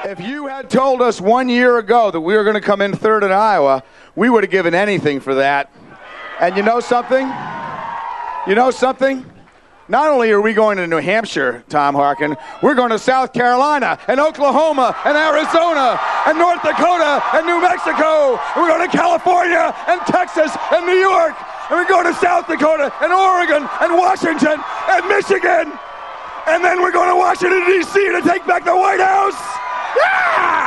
If you had told us 1 year ago that we were going to come in third in Iowa, we would have given anything for that. And you know something? Not only are we going to New Hampshire, Tom Harkin, we're going to South Carolina and Oklahoma and Arizona and North Dakota and New Mexico. And we're going to California and Texas and New York. And we're going to South Dakota and Oregon and Washington and Michigan. And then we're going to Washington, D.C. to take back the White House. Yeah!